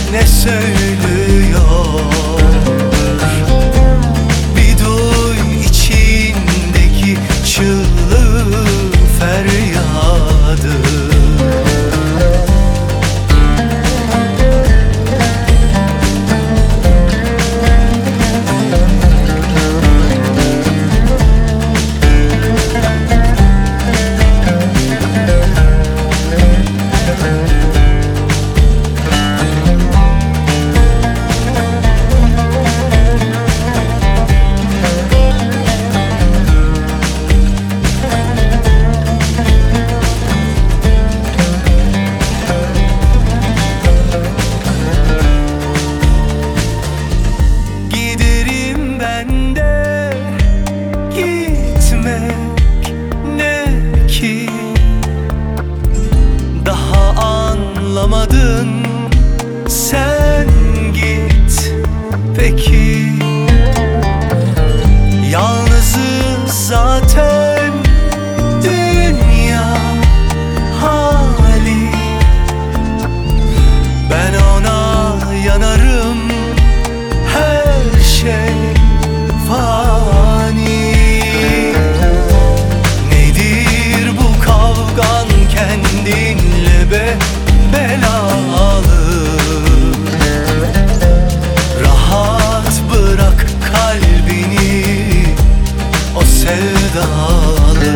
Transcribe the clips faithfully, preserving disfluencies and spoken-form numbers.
ne söylüyor. Bir duy içindeki çığlığı, feryadı. Anlamadın, sen git peki. Yalnızız zaten, dünya hali. Ben ona yanarım, her şey fani. Nedir bu kavgan kendinle be? Belalı. Rahat bırak kalbini, o sevdalı.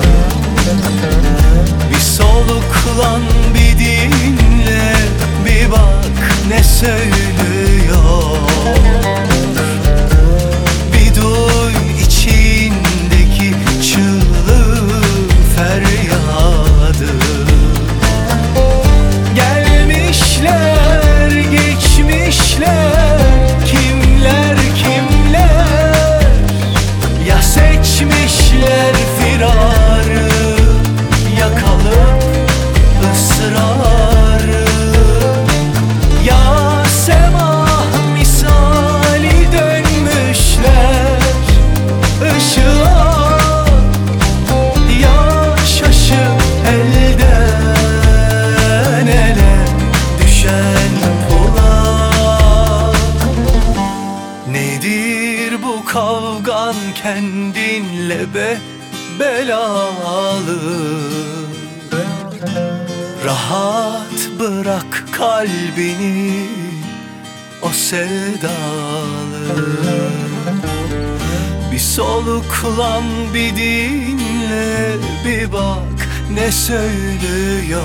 Bir soluklan, bir dinle, bir bak ne söylüyor. Bir duy içindeki çığlığı, feryadı. Gelmişler, geçmişler, kimler kimler. Ya seçmişler firarı, ya kalıp ısrarı. Ya semah misali dönmüşler ışığa. Ya şaşıp elden ele düşen pula. Nedir bu kavgan kendinle be? Belalı. Rahat bırak kalbini, o sevdalı. Bir soluklan, bir dinle, bir bak ne söylüyor.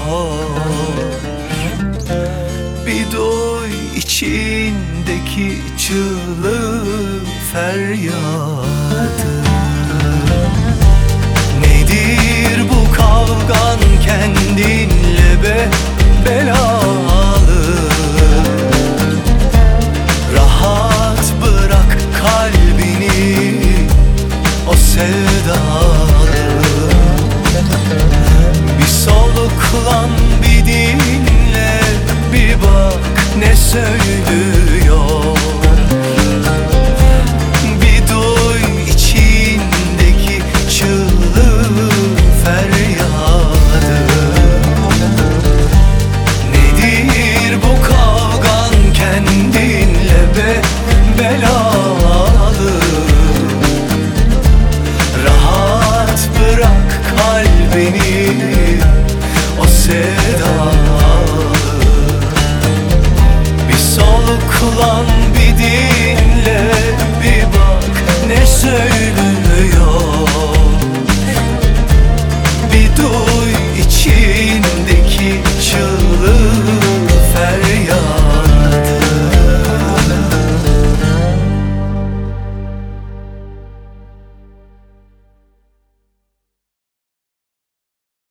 Bir duy içindeki çığlığı, feryadı. Nedir bu kavgan kendinle be? Belalı. Rahat bırak kalbini, o sevdalı. Bir soluklan, bir dinle, bir bak ne söylüyor. Bir duy içindeki çığlığı, feryadı. Nedir bu kavgan kendinle be? Belalı. Rahat bırak kalbini, o sevdalı. Bir soluklan, bir dinle, bir bak ne söylüyor.